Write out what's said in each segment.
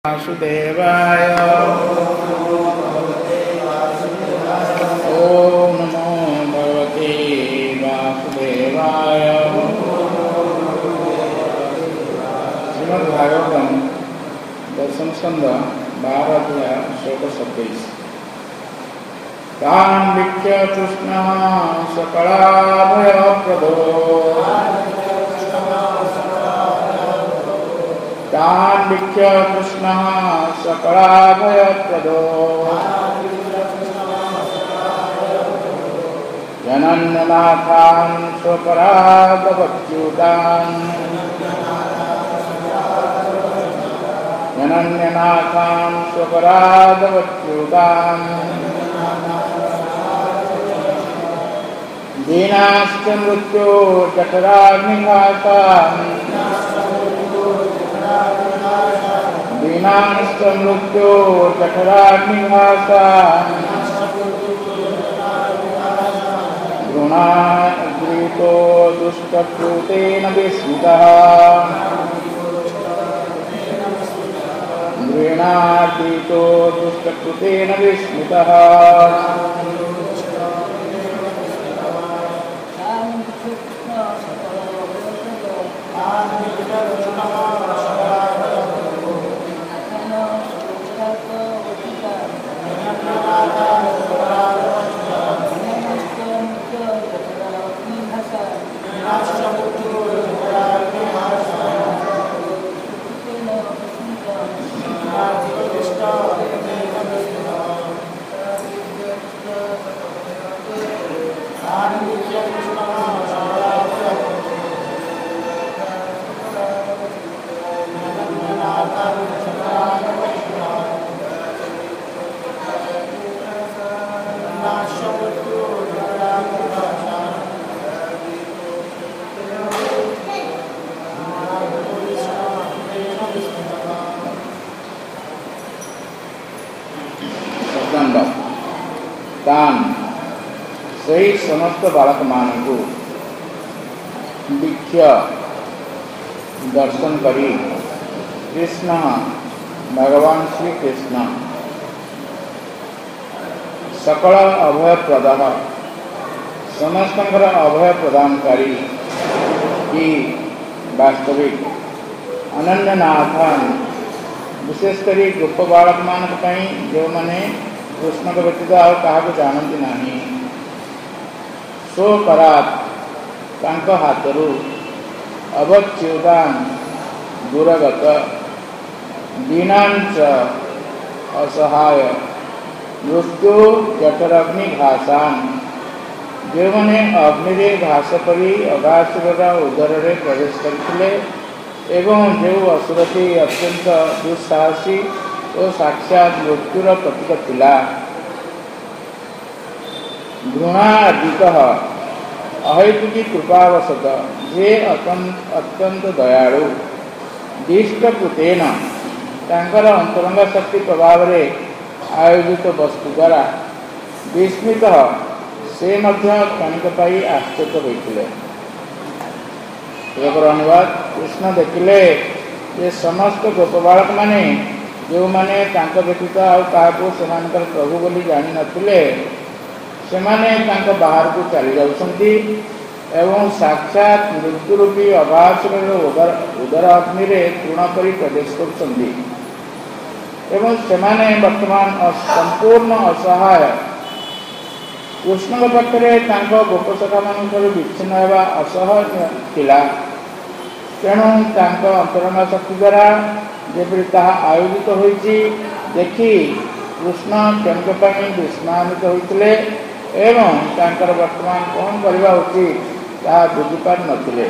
वासुदेवाय ओम नमो भगवते वासुदेवाय। श्रीमद्भागवतम दशम स्कंद 12 अध्याय श्लोक 27। तान् वीक्ष्य कृष्णः सकलाभयप्रदो तान् वीक्ष्य कृष्णः सकलाभयप्रदो जनन्यनाथान् स्वपरागवच्युतान् जनन्यनाथान् स्वपरागवच्युतान् दीनाश्च मृत्यो जठराग्निघातान् दीनाश्च मृत्यो जठराग्निघातान् घृणाग्रीतो दुष्टकृतेन विस्मितः घृणाग्रीतो दुष्टकृतेन विस्मितः सही समस्त बालक मानू वीक्ष्य दर्शन करी कृष्ण भगवान श्री कृष्ण सकल अभय प्रदान समस्त अभय प्रदानकारी कि वास्तविक अनन्यनाथान विशेषकर गोप बालक मान जो मैंने कृष्ण को व्यतीत आ क्या जानती नहीं स्वपरात हाथरू अवच्युतान दुरगत दीनांच असहाय मृत्यु जठरग्नि घासान जो मैंने अग्नि घास परी अगासुर उदर में प्रवेश करते एवं जो असुरटी अत्यंत दुस्साहसी और साक्षात मृत्युर प्रतीक थिला घृणादित अहैतुकी कृपावशत जे अत्यंत दयालु दीष्टकृतेन तांकर अंतरंग शक्ति प्रभाव रे आयोजित वस्तु द्वारा विस्मित से क्षणिक पाई आश्चर्य होते। अनुवाद कृष्ण देखिले जे समस्त गोप बालक माने जो माने व्यतीत आको से प्रभु बोली जानी नथिले सेमाने बाहर को चली जाउछंती एवं साक्षात मृत्युरूपी अभासुर उदर अग्नि तृण कर प्रवेश करछंती एवं सेमाने वर्तमान संपूर्ण असहाय कृष्ण पाखे गोपसखा मान विच्छिन्न होगा असहज थिला तेणु अंतरंग शक्ति द्वारा जेपरी ताहा आयोजित होइछि देखि कृष्ण क्षणिक विस्मानित होते एवं तांकर वर्तमान कौन करवा उचित ताहा बुझीपार नथिले।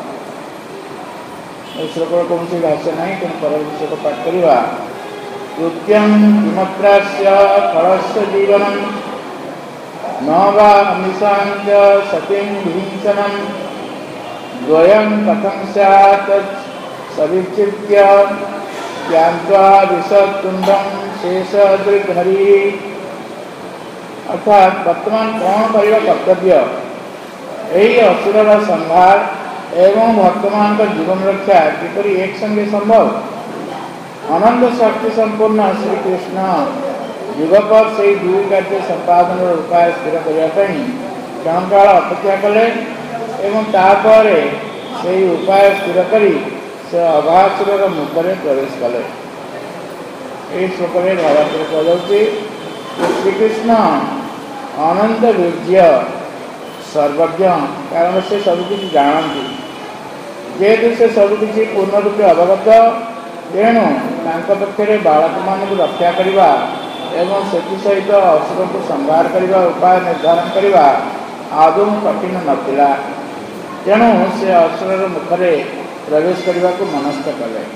श्लोक कौन सी भाष्य नहीं तेणु परवर्ती श्लोक पाठ करवा। कृत्यं किमत्रास्य फलस्य जीवनं न वा अमिषाञ्च सतिं विहिंसनं द्वयं कथं स्यात् सविचित्य ज्ञात्वा विषतुण्डं शेषदृग्हरि। अर्थात वर्तमान कौन करवा कर्तव्य यही असुर संहार एवं वर्तमान का जीवन रक्षा किपरि एक संगे संभव अनंत शक्ति संपूर्ण श्रीकृष्ण युगपर से दुई कार्य संपादन उपाय स्थिर करने क्षण काल अपेक्षा कले एवं तापर से उपाय स्थिर कर से अभासुर मुखरे प्रवेश कले। यही श्लोक में भागवत कहुच्छी श्रीकृष्ण अनंत वीर्य सर्वज्ञ कारण से सबकि जानती जेहेतु से सबकि पूर्ण रूपे अवगत तेणु पक्षरे बालक मान रक्षा करने एवं से सहित असुर को संहार करने उपाय निर्धारण करने आदौ कठिन नथिला तेणु से असुर मुखरे प्रवेश करने को मनस्थ कले।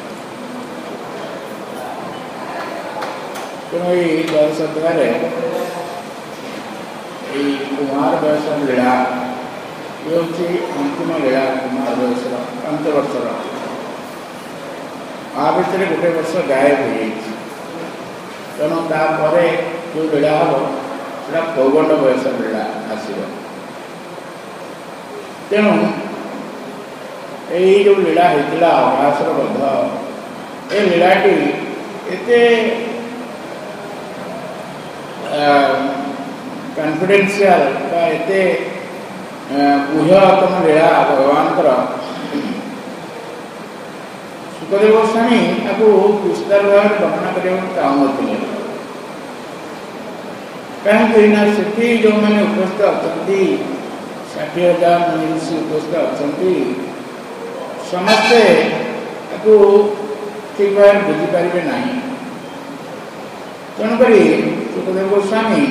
तेणु ये द्वादश अध्याय कुमार बयस लीला ये हूँ अंतिम लीला कुमार बयस अंतवर्षर आ भितर गोटे वर्ष गायब हो जाए तेणु तापर जो लीला हम से पौगंड बयस लीला आसो तेणु यही जो लीला होता अभासुर बध ये लीलाटी एते कॉन्फिडेंशियल एते गुह्यतम लीला भगवान सुखदेव गोस्वामी आपको विस्तार भाव वर्णना करने चाहूँ कहीं से जो मैंने उपस्थित अच्छा 60,000 मनुष्य उपस्थित अच्छा समस्ते आपको ठीक भाव बुझीपारे ना तेणुक सुखदेव गोस्वामी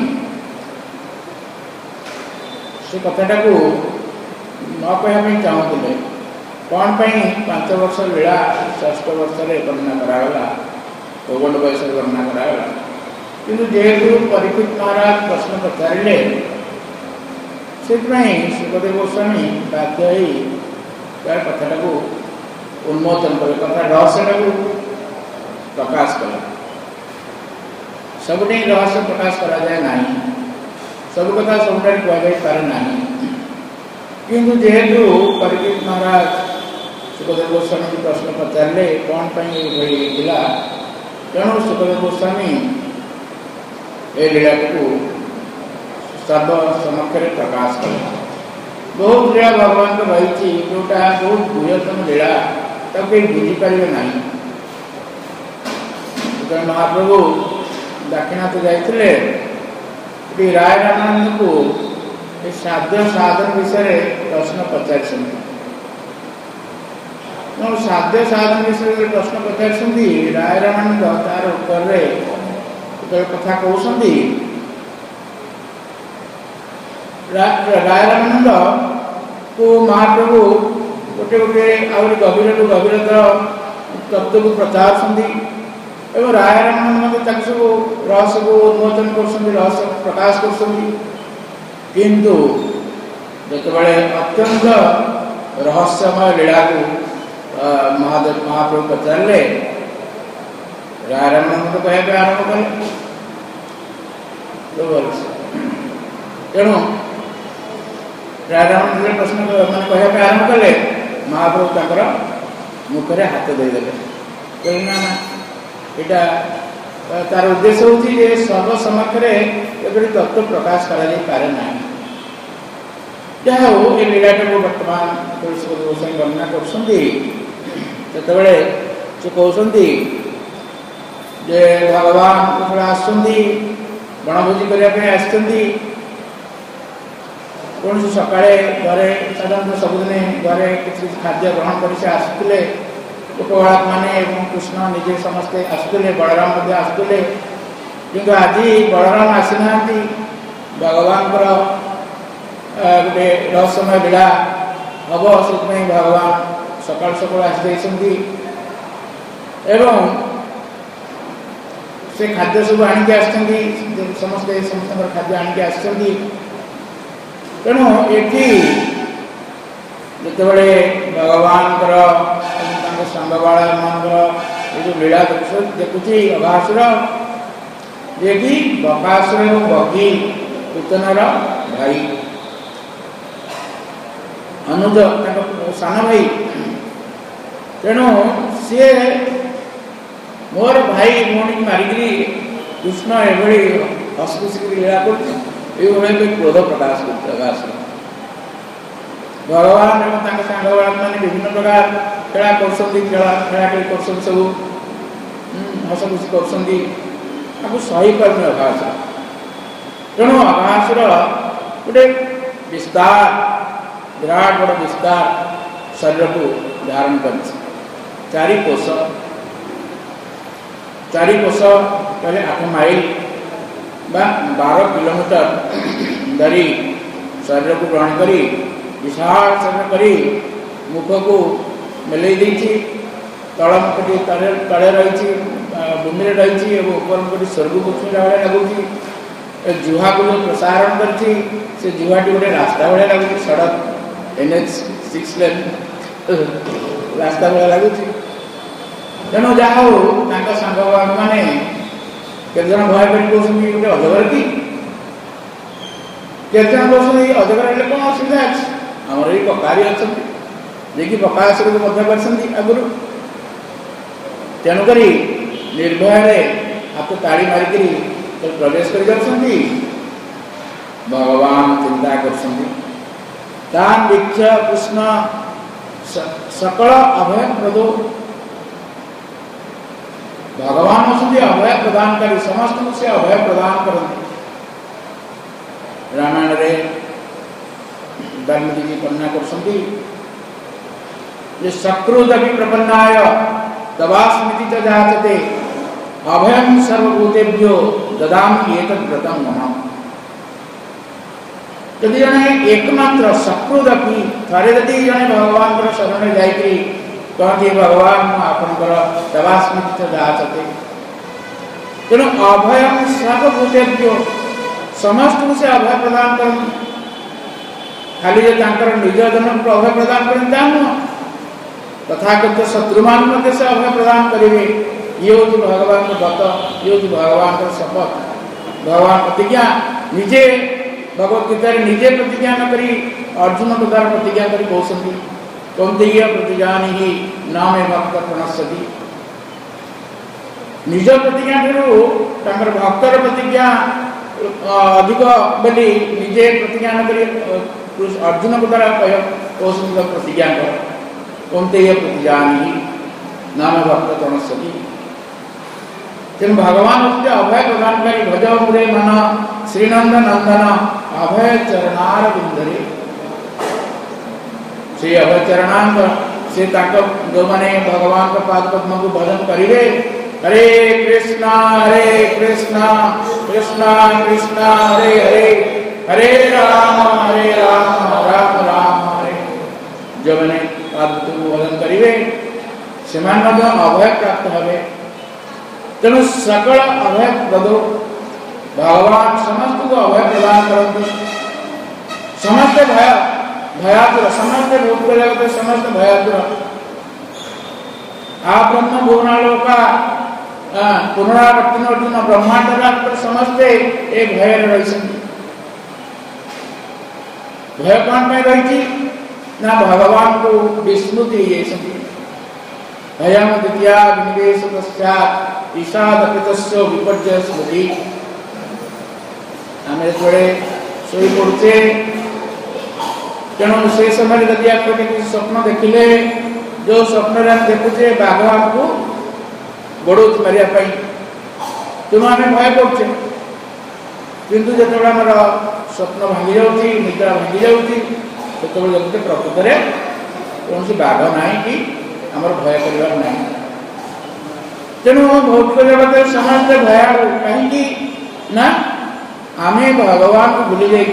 से कथाटा को न कहवाई चाहूले कौन पाई 5 वर्ष लीला 6 वर्ष वर्णना करागला पौगंड बयस वर्णना करागला किंतु जेहेतु परीक्षित महाराज प्रश्न पचारे से सुखदेव गोस्वामी बाध्य कथाटा को उन्मोचन कले कथा रहस्यटा को प्रकाश कले। सबुठ रहस्य प्रकाश करा जाए ना सब कथा सब कहुपर ना किंतु जेहेतु परीक्षित महाराज सुखदेव गोस्वामी प्रश्न पचारे कौन होता तेणु सुखदेव गोस्वामी ए लीला को सर्व समक्ष प्रकाश कले। बहुत लीला भगवान रही जोटा बहुत गुह्यतम लीला तक कहीं बुझीपारे ना महाप्रभु दाक्षिणात्य जाते राय रामानंद को साध्य साधन विषय प्रश्न पचार साध्य साधन विषय प्रश्न पचार राय रामानंद तार उत्तर कथा कहते राय रामानंद को महाप्रभु गोटे गोटे आहरी गभीर गभीरतर तत्व को प्रचार एवं राय रामानंद सब रहस्य को उन्मोचन कर रहस्य प्रकाश किंतु जिते अत्यंत रहस्यमय लीला को महादेव महाप्रभु पचारे राय रामानंद कहते आरंभ कले तेणु राय रामानंद प्रश्न मैंने कहते आरंभ कले महाप्रभु तक मुखरे हाथ देदे कहना यहाँ तार उद्देश्य हूँ सर्व समक्षे तत्व प्रकाश करे ना जहाँ हो ये लीलाटा को बर्तमान सुखदेव गोस्वामी वर्णना कर से कहते जे भगवान आसुँच बनभोजी करने कौन सका घरे साधारण सबुदिन घरे किसी खाद्य ग्रहण कर आसुले गोपबालक मैंने कृष्ण निजे समस्ते आसुले बलराम आसुले किंतु आज बलराम आसीना भगवान गोटे रहस्यमय लीला हम से भगवान सकाल सकाल आसी एवं से खाद्य सब आणिक समस्ते समस्त खाद्य आणिक आसती तेणु ये जिते भगवान सांग बाला मान जो लीला देखुची अभासुर जे कि बकासुर और बगी पूतनार भाई अनुज सान भाई तेणु सी मोर भाई भौणी मारिकी कृष्ण एभली हसखुसी लीला कर क्रोध प्रकाश कर भगवान एवं सांग मैंने विभिन्न प्रकार खेला कर खेलाखेली कर सब हसखुसी कर सही पार्न अघासुर तेणु अघासुर गोटे विस्तार विराट बड़ विस्तार शरीर को धारण कर 4 कोश कहले 8 माइल 12 किलोमीटर धरी शरीर को ग्रहण करी विशाल शरीर करी मुख को मेले तलमुखटी तले रही भूमि रही ऊपर मुखटी स्वर्ग को छुईला भाई लगुच जुहा को जो प्रसारण कर जुहाटी गोटे रास्ता भाया लगुच सड़क NH 6 लेन रास्ता भाया लगुच तेणु जहाँ हो सांग मैंने केत भय कर गोटे अजगर कि केत अजगर हेल्ले कौन असुविधा अच्छे आमर ये पकारी अच्छा जी पकाशर को आगुरी तेणुक निर्भय हाथ ताड़ी मारिक प्रवेश कर भगवान चिंता कर कृष्ण सकल अभय प्रदो भगवान होती अभय प्रदानकारी समस्त से अभय प्रदान करते रामायण रे वाल्मीकि जी वर्णना कर सकृदपि प्रपन्नाय तवास्मिति च जायते अभयं सर्वभूतेभ्यो ददामि एतत् व्रतं मम यदि जने एकमात्र सकृदपि थरे यदि जने भगवान शरण जाइकरी कहते भगवान आपनकर तवास्मिति च जायते तेणु अभयं सर्वभूतेभ्यो समस्त से अभय प्रदान कर खाली जो निज जन को अभय प्रदान करें तथाकथित शत्रुमान से अभय प्रदान करेंगे ये हूँ भगवान व्रत ये हूँ भगवान शपथ भगवान प्रतिज्ञा निजे भगवदगीता निजे प्रतिज्ञा न करी अर्जुन के द्वारा प्रतिज्ञा कर कहते कौंतेय प्रतिज्ञानी ही नाम भक्त प्रणश्यति निज प्रतिज्ञा ठार भक्तर प्रतिज्ञा अधिक बोली निजे प्रतिज्ञा न करी अर्जुन के द्वारा कहते प्रतिज्ञा कर कौंतेय प्रतिज्ञानी नाम भक्त प्रणश्यति तेणु भगवान होते अभय प्रदानकारी भज मुरे मन श्रीनंद नंदन अभय चरणार बिंदरे से अभय चरणांग से जो मैंने भगवान का पाद पद्म को भजन करेंगे हरे कृष्णा कृष्णा कृष्णा हरे हरे हरे राम राम राम हरे जो मैंने पाद पद्म को भजन करेंगे से अभय प्राप्त हे तेणु सकल अभय प्रदो भगवान समस्त को अभय प्रदान करते समस्त भयातुर समस्त भूत जगत समस्त भयातुर आ ब्रह्म भुवनालोका पुनरावर्तन अर्जुन ब्रह्मांड समस्ते एक भय रही भय कौन में रही ना भगवान को विस्मृति भयम द्वितीया विनिवेश पश्चात ईशादकृतस्य विपर्जय स्मृति आम थोड़े शोई पड़ुचे तेणु से समय यदि आप स्वप्न देखिले जो स्वप्न देखुचे बाघ आपको गोड़ मारे तेणु आम भय पड़ुचे किंतु जो आम स्वप्न भांगी जाऊँगी निद्रा भांगी जाऊँगी से देखते प्रकृत में कौन बाघ ना कि आमर भय कर तेणु भौतिक जगत समस्त भयालु कहीं ना आम भगवान को भूली जाइए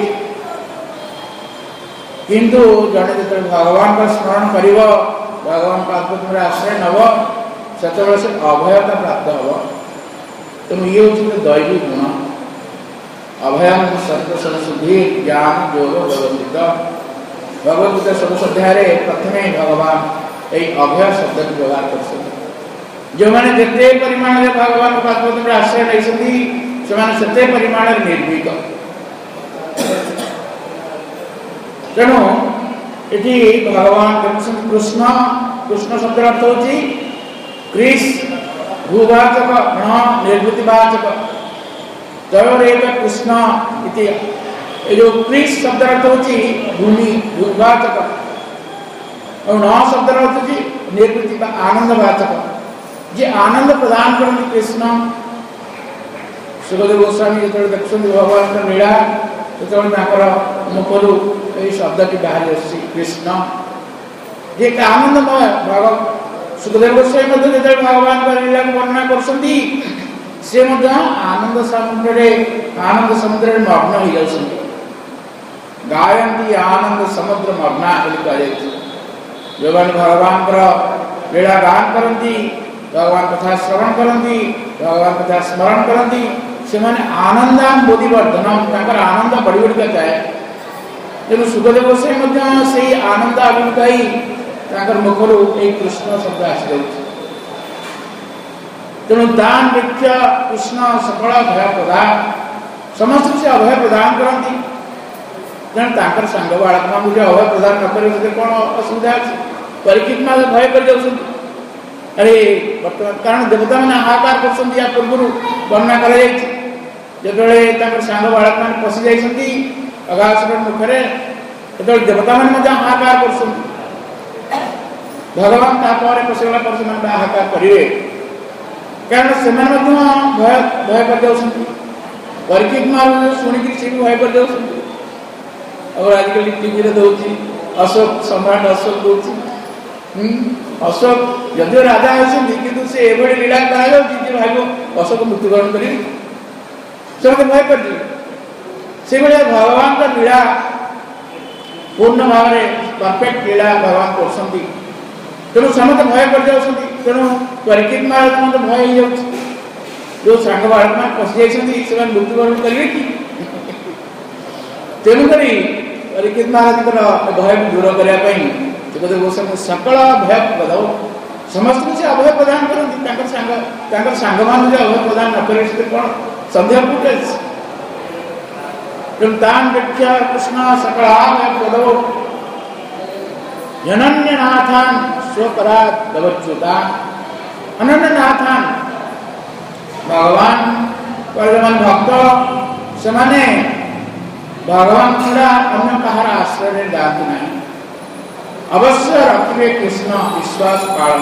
किंतु जड़े जो भगवान का स्मरण कर भगवान पाद आश्रय नब से अभयता प्राप्त हम तेणु ये हूँ दैवी गुण अभयम सत्य संशुद्धि ज्ञान योग भगवद्गीता भगवद्गीता षोडश अध्याय प्रथमे भगवान यही अभय शब्द को व्यवहार कर जो मैंने जिते परिमाण में भगवान पाद आश्रय नहीं से परिमाण निर्भीक तेणु ये भगवान कृष्ण कृष्ण शब्द अर्थ हूँ क्रिस भूवाचक न निर्वृत्तिवाचक तयोरेव कृष्ण इति ये जो क्रिस शब्द अर्थ होची भूमि भूवाचक और न शब्द अर्थ होची निर्वृत्ति बा आनंदवाचक जे आनंद प्रदान करते कृष्ण सुखदेव गोस्वामी जो देखते भगवान लीला जो मुखर ये शब्द की बाहर कृष्ण जे आनंदमय भगव सुखदेव गोस्वामी जो भगवान लीला वर्णना कर आनंद समुद्र मग्न हो जाती गायंती आनंद समुद्र मग्ना कह जो मैंने भगवान लीला गान करती भगवान कथा श्रवण करती भगवान कथा स्मरण करती से आनंदान बोधिवर्धनम आनंद बढ़ी बढ़ी जाए तेणु सुखदेव गोस्वामी से आनंद अभिमुखाई मुखर ये कृष्ण शब्द आसी जाऊँ तेणु दान वृक्ष कृष्ण सकल अभय प्रदान समस्त से अभय प्रदान करती तेणु सांग बाड़क मान अभय प्रदान न कर कौन असुविधा अच्छी परीक्षित मान भय कर जाऊँ अरे बर्तमान कारण देवता मैंने हाहाकार कर पूर्व वर्णना कर सांग बाड़क मैंने पशि जाती अगासुर मुखरे जो देवता मैंने हाहाकार कर भगवान पशिगला पर हाहाकार करेंगे कारण से भय भय कर जाती परीक्षित मान शुणिक सी भी भय कर जाती और आजिकल टीवी दौर अशोक सम्राट अशोक दौर अशोक यदि राजा होती कि से लीला भाव अशोक मृत्युवरण कर भय कर से भगवान का लीला पूर्ण भाव में परफेक्ट लीला भगवान कर तेणु समस्त भय कर जाती तेणु परीक्षित महाराज भय हो जाए जो सांग बाड़क मान पशि जाती मृत्युवरण करेंगे कि तेणुक परीक्षित महाराज भय को दूर करने सुखदेव गोस्वामी सकल भय प्रदान समस्त से अभय प्रदान करते सांग मान अभय प्रदान न कर कौन संदेह फुटे तान व्याख्या कृष्ण सकल भय प्रदो अनन्यनाथान स्वपरात दवच्युतान अनन्यनाथान भगवान भक्त से भगवान छड़ा अन्य कहार आश्रय जाती नहीं अवश्य रखिए कृष्ण विश्वास पालन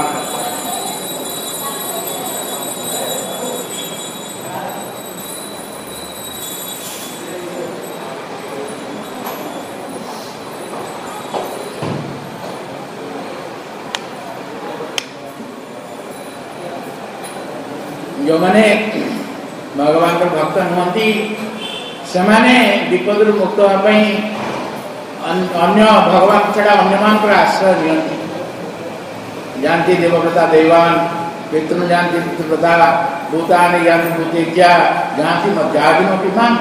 जो मैंने भगवान का भक्त नुहति से विपद मुक्त होगापी अन्य भगवान छड़ा अन्य मान आश्रय दिखती जानती देवव्रता देवान पितृ जानती पितृव्रता भूतानि जानती भूतेज्ञा जानती मध्यादिनोपि मान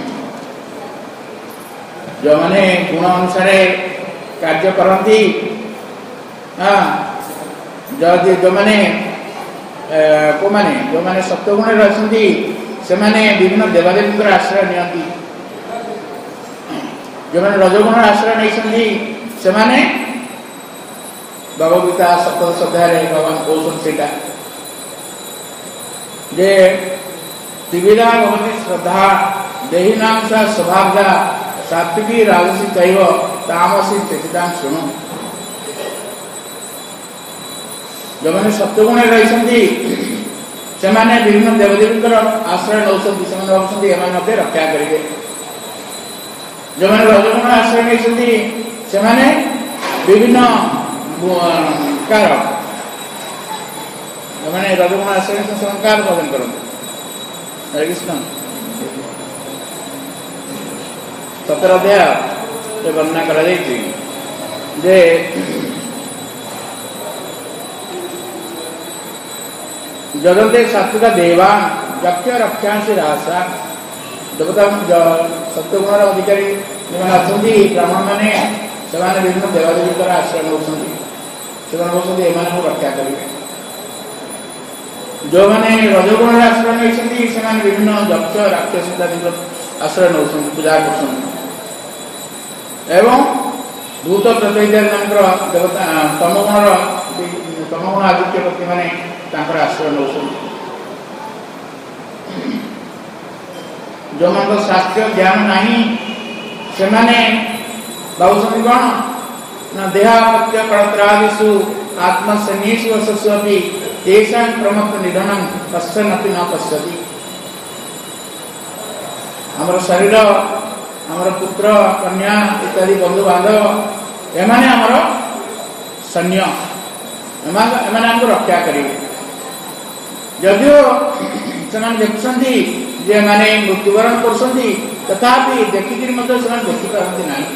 जो मैंने गुण अनुसार कार्य करती जो मैंने को माने जो मैंने सप्तगुण रही से विभिन्न देवादेवी आश्रय नियंती जो मैंने रजगुण आश्रय नहीं से भगवद्गीता सप्तदश अध्याय भगवान कौशल सेटा जे त्रिविधा भवति श्रद्धा देहिनां सा स्वभावजा सात्विकी राजसी चैव तामसी चेतितां शृणु जो मैंने सप्तगुण रही से विभिन्न देवदेवी आश्रय नौकरी से रक्षा करेंगे जो मैंने रजगुण आश्रय नहीं से विभिन्न कार जो मैंने रजगुण आश्रय से कार भजन करते हरे कृष्ण 17 अध्याय वर्णना कर जगते सात्विक देवान यक्ष रक्षा से रासा देवता सप्तगुण अधिकारी जो अच्छा ब्राह्मण मैंने विभिन्न देवादेवी आश्रय नौकरी से रक्षा करेंगे जो मैंने रजगुण आश्रय नहीं से विभिन्न यक्ष राक्षस आश्रय नौ पूजा कर भूत प्रत्यय देवता तमगुण आदित्य पति मैंने आश्रय नौ जो मन शास्त्रीय ज्ञान नहीं से माने भावुଛନ୍ତି कौन ना देहापत्य कड़त्रादिषु आत्मसन्निषु वसस्वपि तेषां प्रमत्त निधनं कश्चनपि न पश्यति। हमर शरीर हमर पुत्र कन्या इत्यादि बंधु बांधव एमाने हमर सैन्य एमाने हमको रक्षा करेंगे। यदिओ ସେମାନେ ଦେଖୁଛନ୍ତି ଯେ ମାନେ ମୃତ୍ୟୁବରଣ କରୁଛନ୍ତି ତଥାପି ଦେଖିକିରି ମଧ୍ୟ ସେମାନେ ଦେଖିପାରନ୍ତି ନାହିଁ।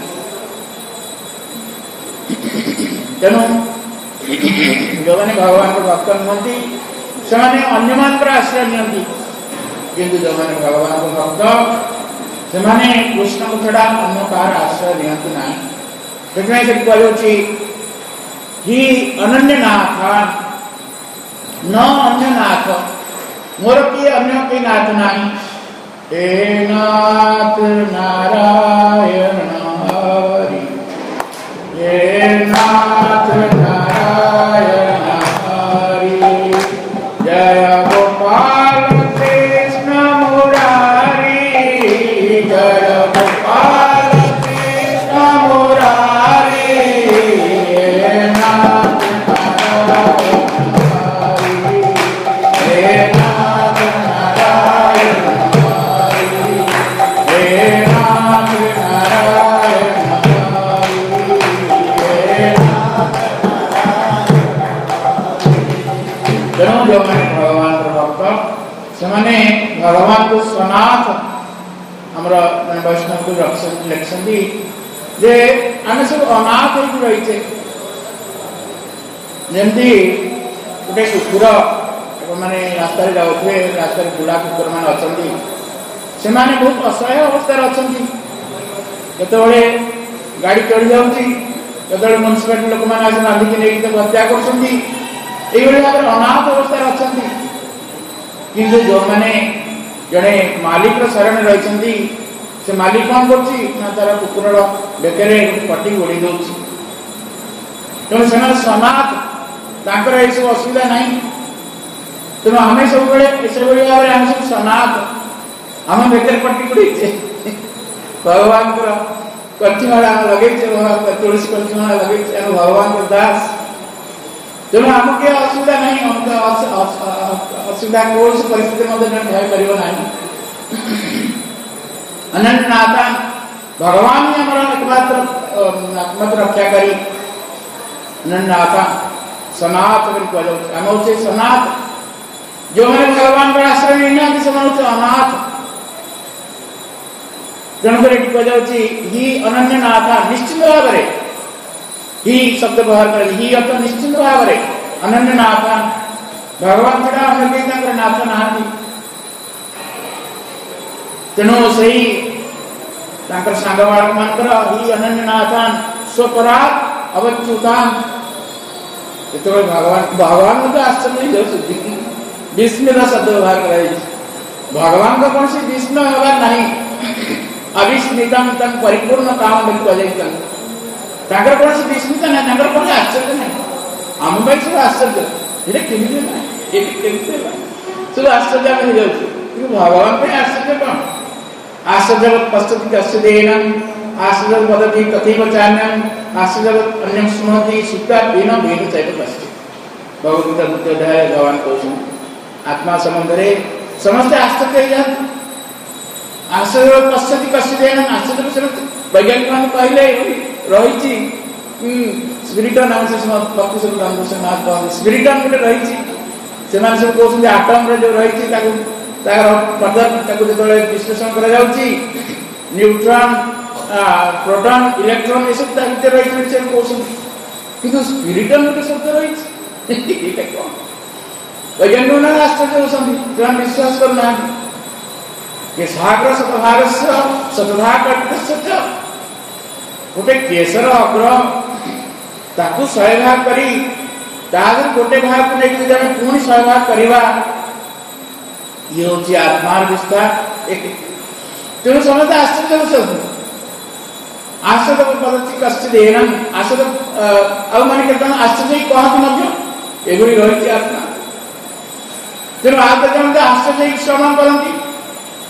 ତେଣୁ ଯେଉଁମାନେ ଭଗବାନଙ୍କ ଭକ୍ତ ନୁହନ୍ତି ସେମାନେ ଅନ୍ୟମାନଙ୍କର ଆଶ୍ରୟ ନିଅନ୍ତି, କିନ୍ତୁ ଯେଉଁମାନେ ଭଗବାନଙ୍କ ଭକ୍ତ ସେମାନେ କୃଷ୍ଣଙ୍କ ଛଡ଼ା ଅନ୍ୟ କାହାର ଆଶ୍ରୟ ନିଅନ୍ତି ନାହିଁ। ସେଥିପାଇଁ ସେଠି କୁହାଯାଉଛି ହି ଅନନ୍ୟନାଥ न अन्य नाथ मोर किए अन्य कोई नाथ नहीं। हे नाथ नारायण हरि हे नाथ नारायण हरि जय गोपाल कृष्ण मुरारी जय गोपाल कृष्ण मुरारी हे नाथ नारायण जो मैंने भगवान भक्त से भगवान को सनाथ आमर वैष्णव को लिखते जे आम सब अनाथ हो रही जमी गोटे कुकुर मैंने रास्ता जाऊे रास्ता बुढ़ा कुकुर मैंने अच्छा से बहुत असहाय अवस्था अच्छा केतवे गाड़ी चढ़ी जाऊँगी केतवे म्यूनिसिपालिटी लोक मैंने बांधिकी नहीं हत्या कर भाव अनाथ अवस्था अच्छा किंतु जो मैंने जड़े मालिक शरण रही से मालिक कौन कर तार कुकुर बेकर पट्टी गोड़ी दौर तेणु से सनाथ तांकर ये सब असुविधा नहीं। तेणु आम सब भाव आम सब सनाथ आम बेकर पट्टी गोड़े भगवान कथिमाला लगे तुलसी कथिमाला लगे भगवान दास तेणु आमको ये असुविधा नहीं असुविधा कौन परिस्थिति अनन्यनाथ भगवान ही हमारा एकमात्र रक्षाकारी अनन्यनाथ सनाथ आम हे सनाथ जो मैंने भगवान का आश्रय नहीं से अनाथ तेणुकर कहुच्छी हि अनन्यनाथ निश्चित भाव में ही शब्द व्यवहार कर ही अर्थ निश्चित भाव में अनन्यनाथ भगवान छड़ा अन्य कहीं नाथ ना तेणु से सांग बालक मानकर ही अनन्यनाथान स्वपराग अवच्युतान जो भगवान भगवान तो आश्चर्य विस्मित शब्द व्यवहार कर भगवान का कौन सी विस्मय व्यवहार नहीं अविस्मितम तक परिपूर्ण काम कहुई कौन सी विस्मित ना कौन आश्चर्य ना आम भाई सब आश्चर्य सब आश्चर्य हो जाए भगवान आश्चर्य कौन आश्चर्य पश्यति कश्चिदेन आश्चर्य वदति तथैव चान्यं आश्चर्य अन्यं स्मृति सुता बेन बेन चैव कश्चित् भगवद्गीता द्वितीय अध्याय भगवान कहते आत्मा संबंध में समस्त आश्चर्य हो जाते आश्चर्य पश्यति कश्चिदेन आश्चर्य वैज्ञानिक मान कहले रही स्पिरिटन नाम से भक्ति स्वरूप रामकृष्णनाथ कहते स्पिरिटन गोटे रही से सब कहते आटम जो रही जो विश्लेषण कर न्यूट्रॉन प्रोटॉन इलेक्ट्रॉन ये सब रही किंतु स्पिरिटन गोटे शब्द रही वैज्ञानिक आश्चर्य होती विश्वास करना सागर शतभाग शतभाग गोटे केशर अग्र ताकू 100 भाग करी गोटे भाग को लेकर जब पुणी 100 भाग करवा ये हूँ आत्मार विस्तार एक तेणु समझते आश्चर्य आश्चर्य पद्धति कश्चिदेन आश्चर्य आने के आश्चर्य कहती एगुड़ी रही आत्मा तेणु आश्चर्य श्रवण करती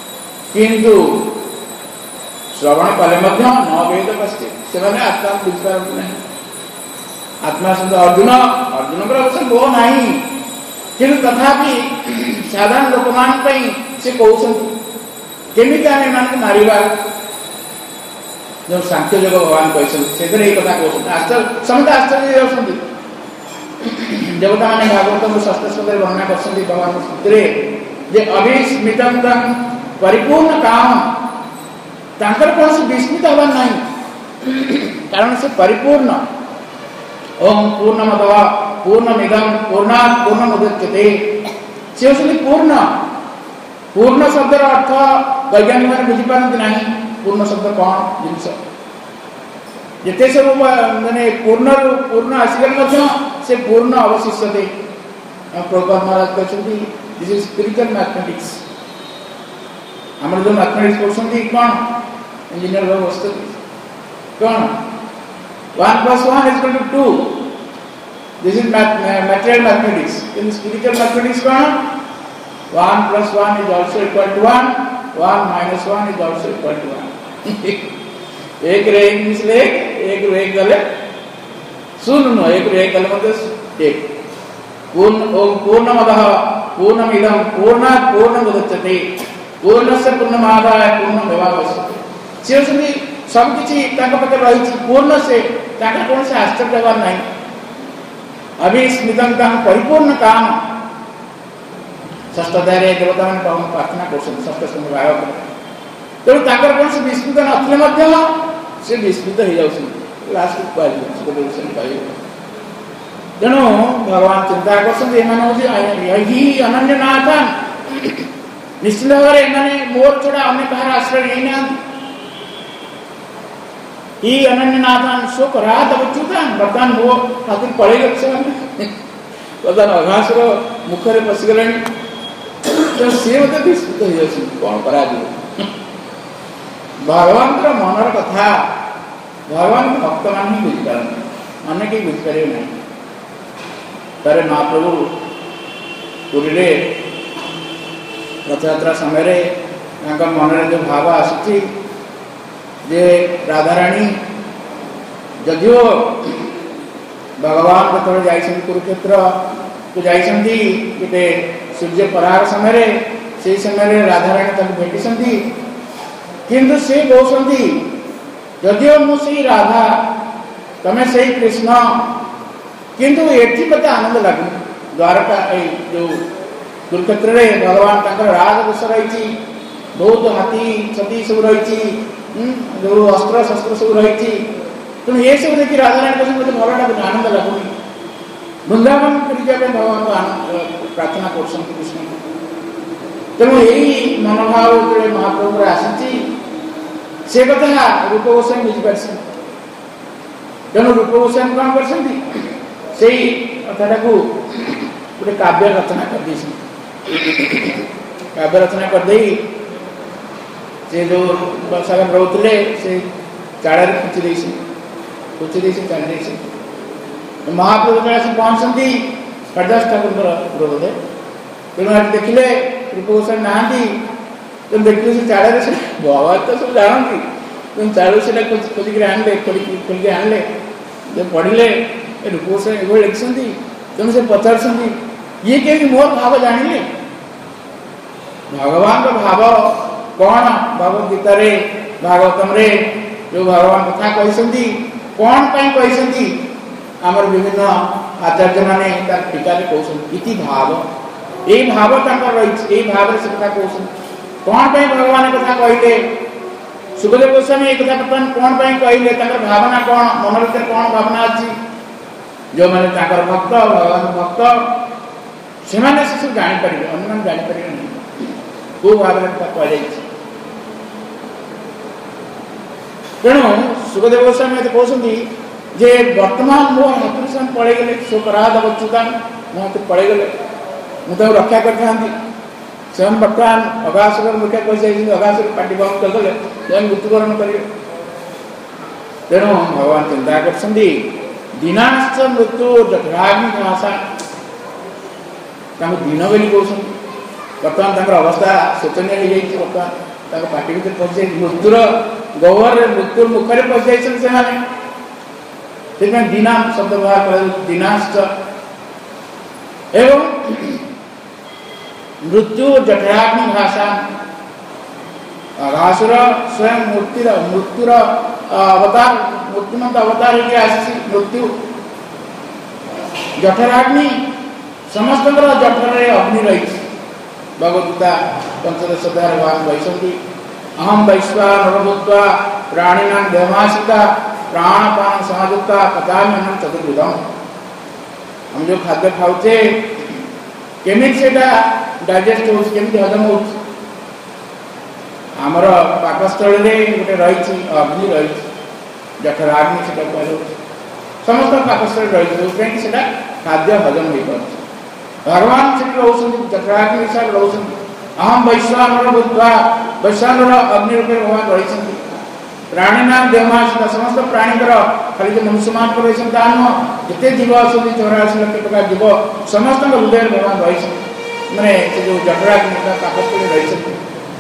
किंतु श्रवण कले न वेद कश्चित से आत्मा बुझिपारती ना। आत्मा शब्द अर्जुन अर्जुन अवश्य मोह नहीं किंतु तथापि साधारण लोक मान से कहते केमी आम एम मारिबा जो सांख्य योग भगवान कहते कथा कहते आश्चर्य समस्त आश्चर्य होती देवता मैंने भागवत षष्ठ स्कंद वर्णना कर भगवान स्मृति जे अभिस्मितम परिपूर्ण काम तांकर कौन से विस्मित हबार नहीं कारण से परिपूर्ण ओम पूर्णमद पूर्णमिदं पूर्णात् पूर्णमुदच्यते से पूर्ण पूर्ण शब्द अर्थ वैज्ञानिक मैंने बुझीपारती ना पूर्ण शब्द कौन जिनस जिते सब माने पूर्ण पूर्ण आसिगले से पूर्ण अवशिष्यते। प्रभुपाद महाराज कहते दिस इज स्पिरिचुअल मैथमेटिक्स आम जो मैथमेटिक्स पढ़ुं कौन इंजीनियर भाव बसते कौन 1+1 = 2 दिस इज मैटेरियल मैथमेटिक्स किंतु स्पिरिचुअल मैथमेटिक्स कौन 1+1 = 1 1 - 1 = 1 एक रे एक मिसले एक रे एक गले शून्य एक रे एक गले मतलब एक पूर्ण ओम पूर्णमदः पूर्णमिदं पूर्णात् पूर्णमुदच्यते पूर्णस्य पूर्णमादाय पूर्णमेवावशिष्यते से सब किसी रही पूर्ण से कौन से आश्चर्य नहीं अभिस्मितं परिपूर्ण काम षष्ठ अध्याय देवता मैंने प्रार्थना कर षष्ठ स्कंद भागवत तेणु कौन से विस्मित नथिले से विस्मित हो जाती लास्ट तेणु भगवान चिंता कर अनन्य नाथ निश्चित भाव में मोर छड़ा अन्य कहार आश्रय नहीं ना ही अनन्य नाथान शोक रात अच्युतान बर्तमान मो हाथ पड़े बर्तमान अघासर मुखरे पशिगले सी मत विस्मित हो जाती कौन करा भगवान मनर कथा भगवान भक्त मान ही बुझीपारती अन्य कहीं बुझीपारे ना। तारे महाप्रभु पुरी रथयात्रा समय मन जो भाव आसुची जे राधाराणी जदियो भगवान जो जाइछन्ति कुरुक्षेत्र को जाइछन्ति गोटे सूर्य पराग समय से समय राधाराणी तक भेटी किंतु से कहते जदियो मुझे राधा तमें से कृष्ण किंतु एठी मत आनंद लगू द्वारका जो कुरुक्षेत्र में भगवान राजकोष रही बहुत हाथी छती सब रही जो अस्त्र शस्त्र सब रही तेणु ये सब देखिए राधाराणी कहते मतलब भल लगुनि आनंद लगुनि वृंदावन भगवान को प्रार्थना कर कृष्ण तेणु यही मनोभाव जो महाप्रभु आसी से कथा रूप गोस्वामी बुझीपार तेणु रूप गोस्वामी कौन कर कथा को गोटे काव्य रचना कर काव्य रचना करदे से जो बसागर रोते से चाड़ खुची चली महाप्रभु आसी पहुँचती हरिदास ठाकुर बोधे तेणु देखिले रूप गोस्वामी नहांती तुम देखिए से चाड़े से भगवान तो सब जानती तुम चाड़ू से खोजिक आनले खोलिक आनले जब पढ़िले रूप गोस्वामी ये लिखिं तुम से पचार ये कहीं मोर भाव जानिले भगवान का भाव कौन भगवद गीता रे भागवतम रे जो भगवान कथा कहते कौन कहते आमर विभिन्न आचार्य माने टीका कहते भाव यही भाव रही भाव से कथा कहते कौन भगवान कथा कहले सुखदेव गोस्वामी एक कथा बर्तमान कौन कहले भावना कौन मन भर कौन भावना अच्छी जो मैंने भक्त भगवान भक्त से सब जापर अन्य जापर नहीं कौ भाव कह तेणु सुखदेव गोस्वामी कहते जे वर्तमान मो हाथ से पड़े गले शोकराध अच्युतान मो हाथ पड़े गले मुझे रक्षा कर से बर्तमान अगासुर मुख्य कही अगासुर पार्टी बंद करदे से मृत्युवरण करेंगे तेणु भगवान चिंता कर दीनाश्च मृत्यु जठराग्नि भाषा दिन बोली कहते बर्तमान अवस्था शोचनीय हो बर्तमान पार्टी भीतर पशि मृत्युर गौर मृत्यु मुखरे पशि से दीना शब्द व्यवहार कर दीनाश्च एवं मृत्यु जठराग्नि भाषा अघासुर स्वयं मृत्युर अवतार मृत्युमंत अवतार मृत्यु जठराग्नि समस्त जठर अग्नि रही भगवद्गीता पंचदश अध्याय भगवान वैसंती अहम वैश्वानर भूत्वा प्राणिनां देवासिता प्राणपान समायुक्ता पचाम्यन्नं चतुर्विधम। हम जो खाद्य खाऊचे केमी से डाइजेस्ट हो हजम हो आमर पाकस्थल गोटे रही अग्नि रही जठराग्नि से समस्त पाकस्थल रही से खाद्य हजम हो पार भगवान से रोचते जठराग्नि हिसाब से रोचते अहम वैश्वानर भूत्वा वैश्वानर अग्नि रूपे भगवान रही प्राणीना देवमास समस्त प्राणी खाली जो मनुष्य मान रही नुह जिते जीव आसती 84 लाख प्रकार जीव समस्त हृदय भगवान रही मैंने जो जठराग्नि पाकस्थल रही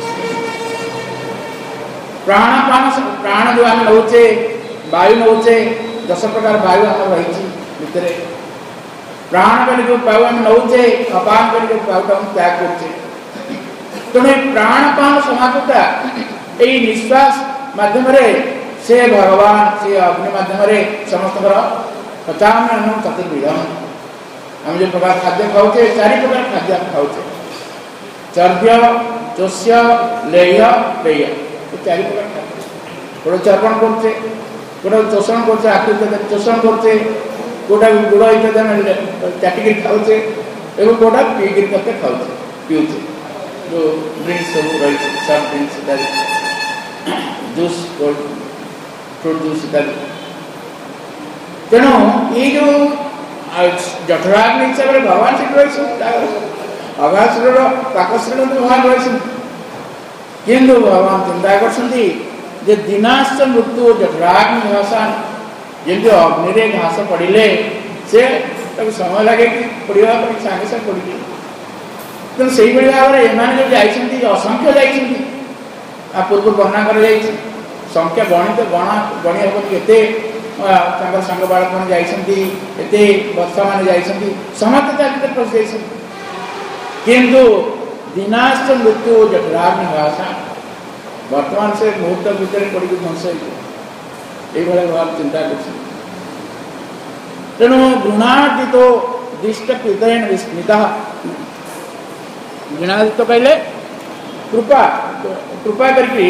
प्राणपान प्राण जो आम नौचे वायु नौचे 10 प्रकार वायु आम रही भितर प्राण कर जो वायु आम नौचे अपान कर जो वायु हम त्याग करते तेणु प्राणपान समाजता यही निश्वास माध्यम से भगवान से अग्नि माध्यम समस्त पचाम्यन्नं चतुर्विधम। आम जो प्रकार खाद्य खाऊे 4 प्रकार खाद्य खाऊे चर्व्य चोष्य लेह्य पेय 4 प्रकार खाद्य गोटे चर्पण करते गोटे चोषण करते आकृति चोषण करते गोटा गुड़ इत्यादि चाटिक खाऊे एवं गोटा पीकि खाऊे पीऊे जो ड्रिंक्स सब रही सॉफ्ट ड्रिंक्स इत्यादि जूस फ्रूट जूस इत्यादि तेणु ये जो जठराग्नि हिसाब से भगवान से रही अघासुर पाकस्थल भगवान रही किंतु भगवान चिंता कर दिनाश्च मृत्यु जठराग्नि घासान जमी अग्नि घास पड़े से समय लगे कि पड़ा सागे सागे पड़ी तेणु से भाव में एम जो असंख्य जाती पूर्व वर्णना कर संख्या गणित गणी हम सांग बालक मैंने जाते बच्चा मैंने जाती समस्त पशि जा किंतु दिनाश्च मृत्यु जठराग्नि भाषा वर्तमान से मुहूर्त भितर पड़ी ध्वंस ये भाव चिंता कर तेणु घृणादितो दिष्टकृतेन विस्मिता घृणादित कहले कृपा कृपा करके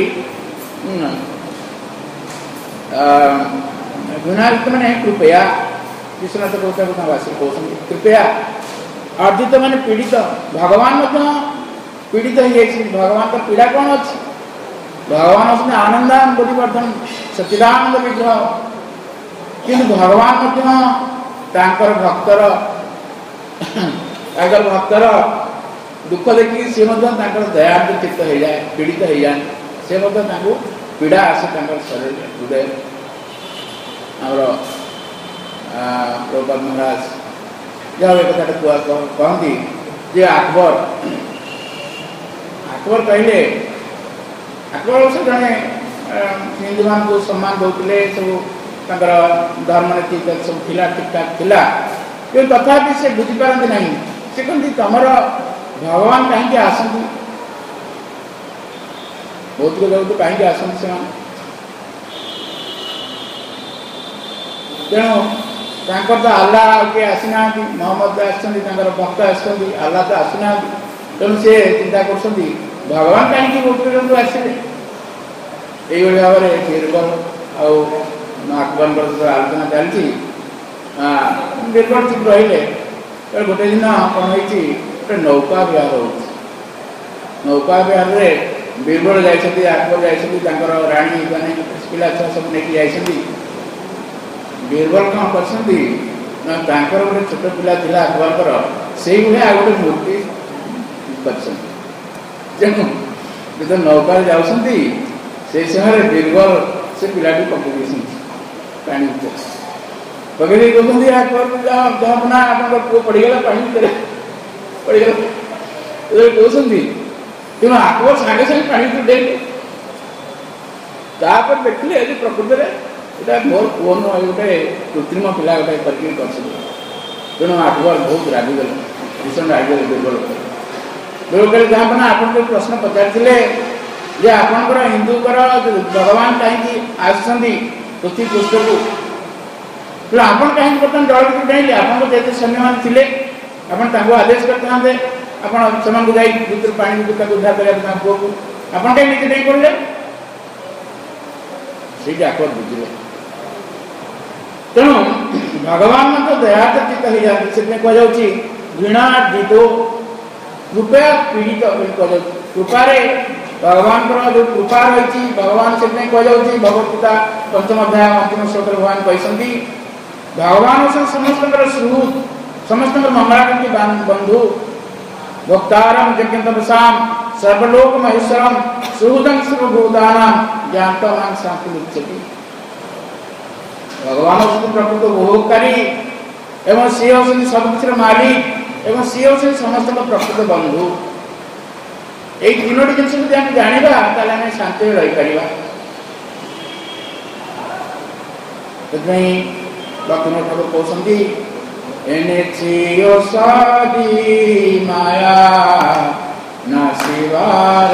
घृणादित मैंने कृपया विश्वनाथ कौतावासी कहते कृपया अर्जित मैंने पीड़ित भगवान पीड़ित हो जाए भगवान का पीड़ा कौन अच्छी भगवान अच्छे आनंदान बोधिवर्धन सच्चिदानंद विग्रह किंतु भगवान भक्तर भक्तर दुख देखिए सी दयार्थ चित्त हो जाए पीड़ित हो जाए से पीड़ा आसे शरीर हृदय आमर प्रभुपाद महाराज जहाँ एक कथा कहती जे अकबर कहले अकबर से जड़े हिंदू मान को सम्मान दौले सब धर्म नीति सब ठीक ठाक थिला तथापि से बुझीपारती ना से कहते तुम भगवान कहीं आसती बहुत जगह कहीं आसती से तेणु तो आल्लाह किए आसीना मोहम्मद आसर भक्त आसुँच आल्लाह तो आसुना तेणु सी चिंता कर भगवान कहीं बहुत जगह आसले यही भाव में बीरबल आकबर आलोचना चलती बीरबल चुप रही गोटे दिन कौन हो नौका विहार हो नौका विहार में बीरबल जाती अकबर जाती राणी मैंने पिला छुआ सब नहीं जाती बीरबल कौन कर गोटे छोट पिला था अकबर से भाया गोटे मूर्ति कर जो नौका जाती से समय बीरबल से पिलाटी पकड़ पानी पकड़ कहते अकबर जहाँ ना आप पुओ पड़गला पानी भितर पड़गला कहते तेणु आकबर सागे सागे पानी डेले तापर देखिले ये प्रकृति में यहाँ मोर पुओ नु गोटे कृत्रिम पिला गोटे करके तेणु आकबर बहुत रागिगले भीषण रागिगले दुर्बल जहाँ आप प्रश्न पचारे जे आपंकर हिंदूकर भगवान कहीं आसुँच पृथ्वी पृष्ठ को आप कहीं बर्तमान डर डाइले आप सैन्य मान थे आप आदेश करते आप भर पानी उद्धार करने पुओ को आप कहीं नीचे नहीं पड़े से आकबर बुझे तेणु भगवान तो दयाचित हो जाती से कहुच्छी घृणा जीतो कृपया पीड़ित कृपारे भगवान जो कृपा रही भगवान से कहुच्छी भगवद्गीता पंचम अध्याय अंतिम श्लोक भगवान कहते भगवान समस्त सुहृद समस्त मंगलाकांक्षी बंधु भोक्तारम यज्ञतपसाम सर्वलोक महेश्वरम सुहृदं सर्वभूतानां ज्ञातवान शांति लिखती भगवान प्रकृत उपभोगकारी एवं सी होती सबकिछ मालिक एवं सी होती समस्त प्रकृत बंधु ये तीनोटी जिन आम जाना आम शांति रही पार भक्ति ठाकुर कहते एने सादी माया ना शिवार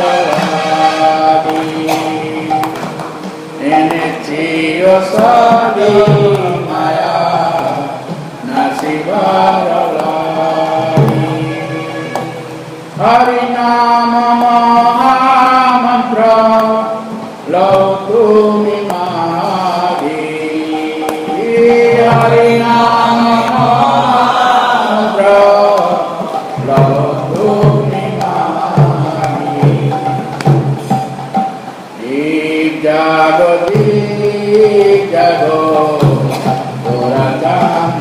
एने सादी माया ना शिवार हरि नाम महामंत्र लो तुमि मागे हरि नाम महामंत्र लो तुमि मागे दीप जागो तोरा चांद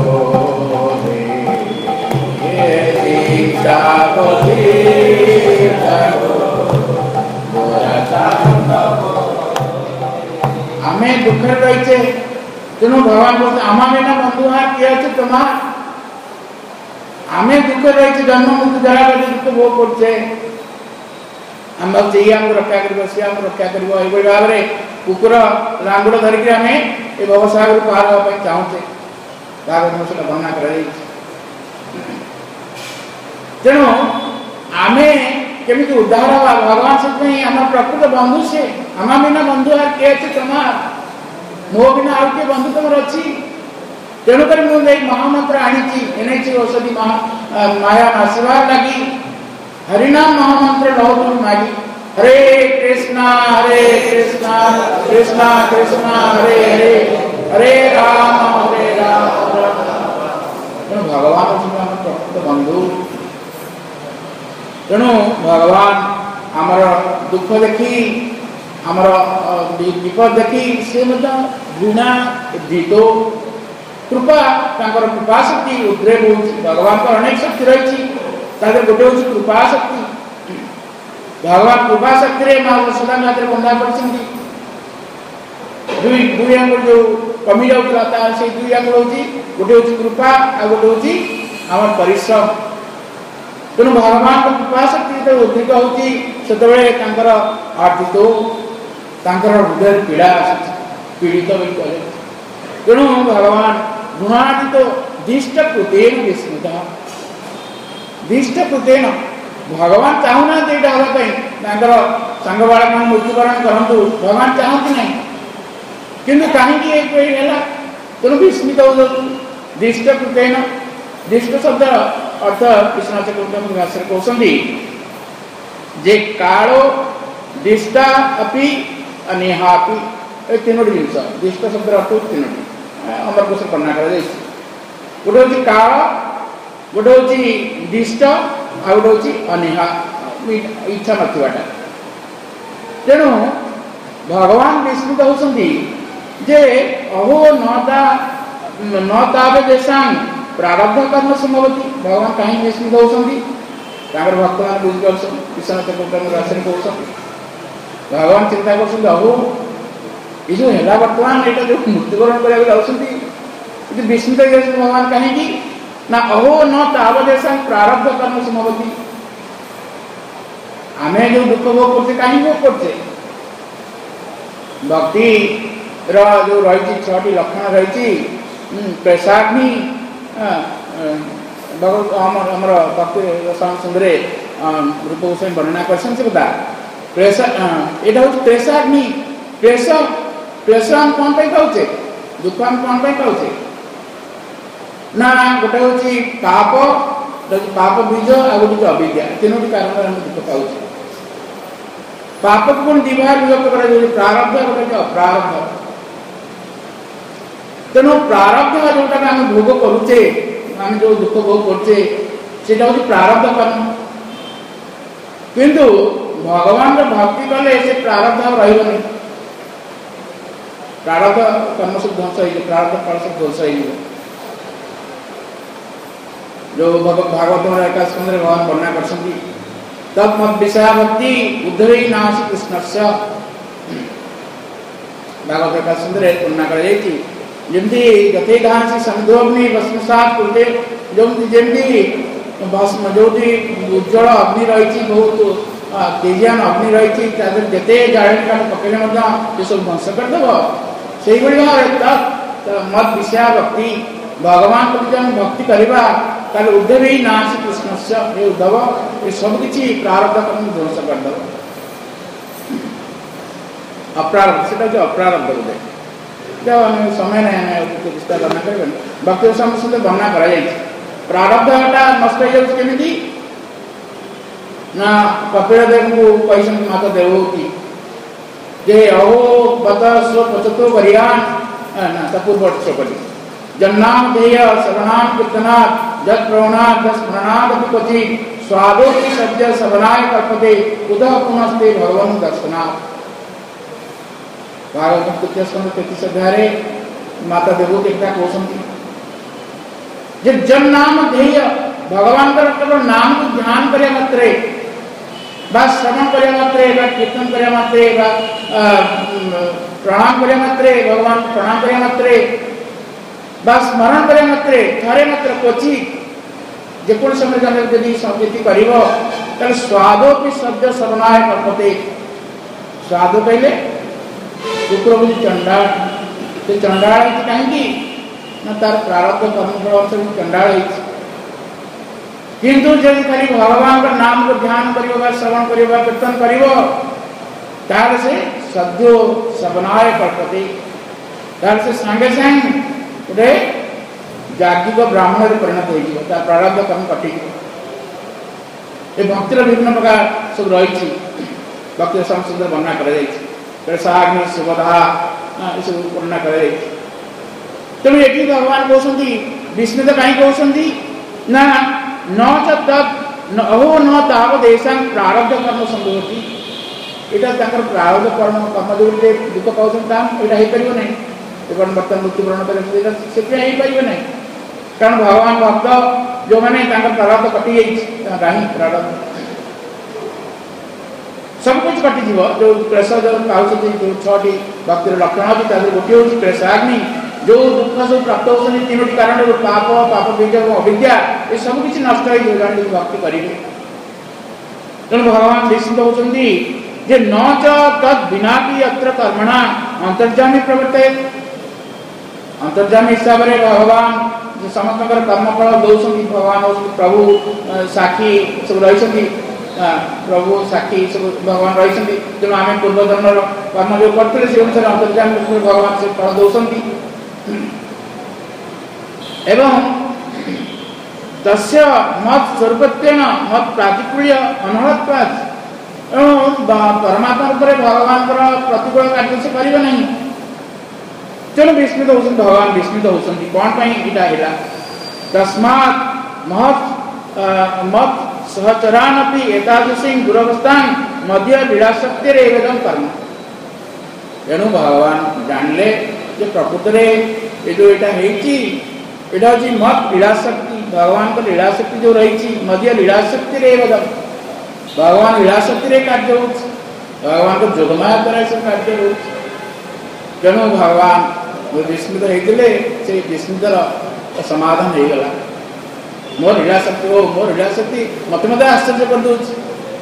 आमे दुख रही तेणु भगवान बोलते आमा बिना बंधु किए अच्छे तुम्हार आमे दुख रही जन्म मृत्यु जरा दुख भोग करछे आम भावचे ये आमको रक्षा कर सी आमको रक्षा कर भाव में कुकुर लांगुड़ धरिकी आम ये व्यवसाय पार हाँपाई चाहूचे से वर्णना कर तेणु आमे केमी उद्धार हवा भगवान से आम प्रकृत बंधु से आम बिना बंधु किए अच्छे तुम्हार मो बिना आउ किए बंधु तुम अच्छी तेणुक मुझे महामंत्र आनी औषधि माया नाशिवार लगी हरिनाम महामंत्र लौ तुम मागी हरे कृष्णा कृष्णा कृष्णा हरे हरे हरे राम भगवान प्रकृत बंधु तेणु भगवान आमर दुख देखी आमर विपद देखी से घृणा जीतो कृपा कृपा शक्ति उद्रेक हो भगवान को अनेक शक्ति रही गोटे हूँ कृपा शक्ति भगवान कृपा शक्ति माँ यशोदा हाथ में बंधा कर दुई आंग जो कमी जाता से दुई आंग हूँ गोटे हूँ कृपा आ गोटे हूँ आम परिश्रम तेणु भगवान को कृपा शक्ति जो अधिक होती से आर्थित हृदय पीड़ा पीड़ित तेणु भगवान गुणातीत दिष्टकृतेन विस्मृत दिष्टकृतेन भगवान चाहूना यहाँ सांग बालक मान मृत्युवरण करूँ भगवान चाहती ना किंतु कहीं तेणु विस्मित हो दिष्टकृतेन दिष्ट शब्द अर्थ कृष्ण भाषा कहते जे कालो दिष्टा अपि अनेहा अपि तीनोटी जिनस दिष्ट शब्द अर्थ तीनोटी अमर कोश वर्णना कर गोटे हूँ काल गोटे हूँ दिष्ट आ गोटे हूँ अनेहा इच्छा नथिबाटा तेणु भगवान विस्मित होती जे अहो न तावे देशां प्रारब्ध कर्म संभवती भगवान कहीं विस्मित होती भक्त मान बुझीपार कृष्ण भाषा कहते भगवान चिंता कर अहो ये जो है बर्तमान यहाँ जो मृत्युवरण कराया विस्मित हो भगवान कहीं ना अहो न तावदेशा प्रारब्ध कर्म संभवती आम जो दुख भोग करते कहीं भोग करते भक्ति जो रही 6टी लक्षण रही प्रेषाग्नि आमर भक्ति सुंदर रूप गोस्वामी वर्णना कर कथा यहाँ हूँ प्रेषाग्नि प्रेस प्रेस हम कौन पाचे दुख हम कौन पाचे ना गोटे हूँ पाप पाप बीज आ गोटे अविद्या 3टी कारण हम दुख पाचे पाप को कौन दिभाग विभक्त कर प्रारब्ध गोटे अप्रारब्ध तेणु प्रारब्ध जोटा आम भोग करुचे आम जो दुख भोग करचे सेटा हूँ प्रारब्ध कर्म किंतु भगवान भक्ति कले से प्रारब्ध रही प्रारब्ध कर्म सब ध्वंस हो प्रारब्ध फल सब ध्वंस हो जो भागवत एकादश स्कंदे भगवान वर्णना कर तब मत विषया भक्ति उद्धवे नाश कृष्ण से भागवत एकादश स्कंदे वर्णना करमती गते घासी समुद्रोग्नि भस्मसात कुलते जमी भस्म जो उज्जवल अग्नि रही बहुत तेजियान अग्नि रही जिते जाड़ी काठ पकड़े सब ध्वंस करदेव से भाव मत विषया भक्ति भगवान को जो भक्ति करवा ताल उद्धव ही नाश कृष्ण से उद्धव ये सब किसी प्रारब्ध कर्म ध्वंस करदेव अप्रारब्ध से अप्रारब्ध बोले जब समय नहीं विस्तार वर्णना करें भक्ति सहित वर्णना कर प्रारब्धटा नष्ट होमी ना कपिल देव को कही माता देवती जे अहो बत स्व पचतो वरियान ना पूर्व श्लोकटी जन्नाम देय श्रवणाम कीर्तनात् जत प्रवणात् जत स्मरणात् अपि स्वादोपि सद्य सवनाय कल्पते उदः पुनस्ते भगवन् दर्शनात् भागवत तृतीय स्कंद 33 अध्याय माता देवती एकटा कहउछंती जे जन नाम ध्येय भगवान केवल नाम को ध्यान करे मात्रे बा श्रवण करे मात्रे बा कीर्तन करे मात्रे बा प्रणाम करे मात्रे भगवान प्रणाम करे मात्रे बा स्मरण करे मात्रे थरे मात्र कोची जेकोन समय जन यदि संगीति करिवो तले स्वादोपि शब्द श्रवणाय कल्पते स्वाद कहले शुक्र बुझी चंडाल से चंडाल कहीं ना तार प्रारब्ध कर्म फल से चंडाल किंतु जब खाली भगवान का नाम को ध्यान करियो श्रवण करियो कीर्तन करियो तार से सद्यो सवनाय कल्पते तार से संगे संग उदे जागिक ब्राह्मण रे परिणत होई तार प्रारब्ध कर्म कटि ए भक्तिर विभिन्न प्रकार सब रही भक्ति सुंदर वर्णना कर प्रेषाग्नि सुबधा ये सब वर्णना कर तेणु ये भगवान कहते विस्मित कहीं कहते ना न तद अहो न तावदेशा प्रारब्ध कर्म संभवती यहाँ प्रारब्ध कर्म कर्म जो दुख पाँच यहाँ हो पार ना बर्तमान मृत्युवरण कर ना कारण भगवान भक्त जो मैंने प्रारब्ध कटि जाए प्रारब्ध सब कुछ कटिज जो प्रेस जो पाँच जो 6टी भक्तिर लक्षण अच्छी गोटे हूँ प्रेषाग्नि जो दुख सब प्राप्त होती 3टी कारण पाप पाप बीज अविद्या ये सब किसी नष्ट हो भक्ति करेंगे तेणु भगवान निश्चित होती जे न तद बिना भी अत्र कर्मणा अंतर्जामी प्रवर्ते अंतर्जामी हिसाब से भगवान समस्त कर्मफल दौरान भगवान प्रभु साक्षी सब रही प्रभु साक्षी सब भगवान रही तेणु आम पूर्व जन्म कर्म जो करते से अनुसार अंतर्जामी भगवान से फल दौरान एवं तस्य मत स्वरूपत्वेन मत प्रातिकूल्य अनहत्वात् परमात्मा ऊपर भगवान प्रतिकूल कार्य से करिवे नहीं तेणु विस्मित होसन भगवान विस्मित होसन कौन यहाँ तस्मात् महत् मत सहचरानपि एतादृशी दुरवस्थान मध्य लीलाशक्तिरेवेदं कर्म तेणु भगवान जानले जे प्रकृत में ये जो यहाँ हूँ मत लीलाशक्ति भगवान को लीलाशक्ति जो रही मध्य लीलाशक्ति भगवान लीलाशक्ति कार्य हो भगवान को जोगमाया द्वारा सब कार्य हो तेणु भगवान विस्मित होते से विस्मितर समाधान हो गला मोर लीलाशक्ति हो मोर लीलाशक्ति मत आश्चर्य कर दूसरी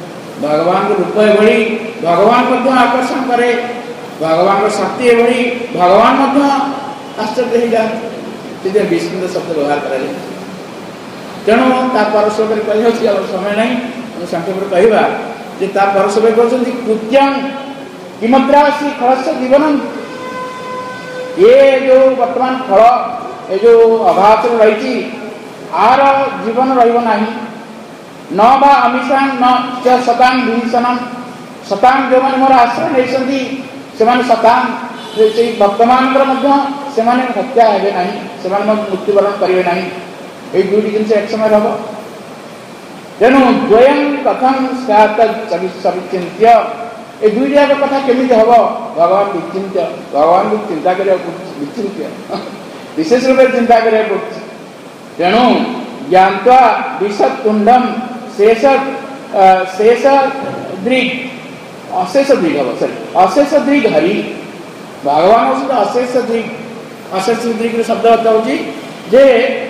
भगवान रूप एभली भगवान आकर्षण करे भगवान शक्ति एभली भगवान आश्चर्य हो जाते विस्मृत शब्द व्यवहार कर तेणु परस्पर कह समय नहीं संक्षेप कहवा परस्पर कहते कृत्यम किमद्रासी फल जीवन ये जो वर्तमान फल ये जो अभाव रही आर जीवन रहा न बा अमिशान न च शतांग विभीषण शतांग जो मैंने मोर आश्रय नहीं से शतांग भक्त मान हत्या हे ना मृत्युवरण करेंगे ना ये दुईट जिन एक समय हम तेणु द्वयं कथम सविचिंत्य ये दुईट जाक कथा केमी हम भगवान विचिंत्य भगवान को चिंता विचिंत्य विशेष रूप से चिंता करा तेणु ज्ञावा विषतुंडम शेष शेष दृग अशेष दृग हम सॉरी अशेष दृग हरि भगवान हूँ अशेष दृग शब्द अर्थ हूँ जे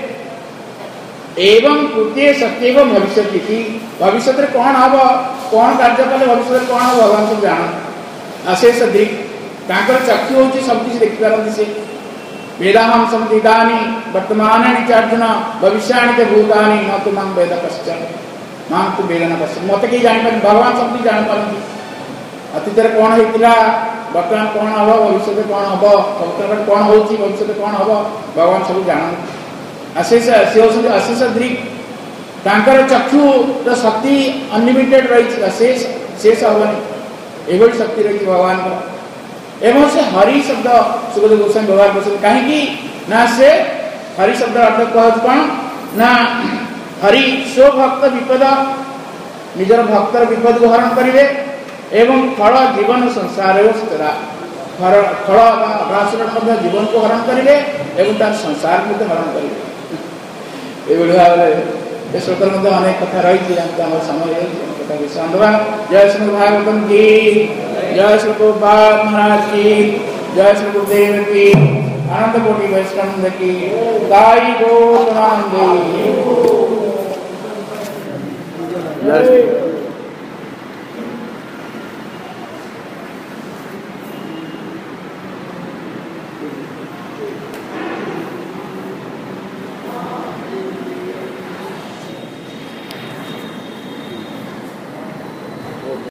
एवं कृत्य सत्य भविष्य भविष्य में कौन हम कौन कार्य कले भविष्य में कौन हम भगवान सब जान अशेष दृग तांकर चक्षु हूँ सब किसी देखिपारती से वेदाहम समिदानी वर्तमान अर्जुन भविष्याणि च भूतानि न तो मां वेद कश्चन मां तो वेद न कश्चन मत कहीं जान भगवान सब किसी जान पारती अतीत कौन होता वर्तमान कौन हम भविष्य में कौन हम वर्तमान कौन हो भविष्य में कौन हम भगवान सब जानते अशेष सी हूँ अशेष दृग तांकर चक्षु शक्ति अनलिमिटेड रही शेष शेष हेनी एभली शक्ति रही भगवान को एवं से हरि शब्द सुखदेव गोस्वामी व्यवहार कर कहीं ना से हरि शब्द अर्थ कह कौन ना हरि स्वभक्त विपद निजर भक्तर विपद को हरण करेंगे एवं फल जीवन संसार फल अभासुर जीवन को हरण करेंगे एवं तार संसार को हरण करेंगे ये भाव में श्लोक अनेक कथा रही समय कथा विश्राम दबा जय श्री भागवतम की जय श्री गोपाल महाराज की जय श्री गुरुदेव की आनंद कोटि वैष्णव की दाई गो जय श्री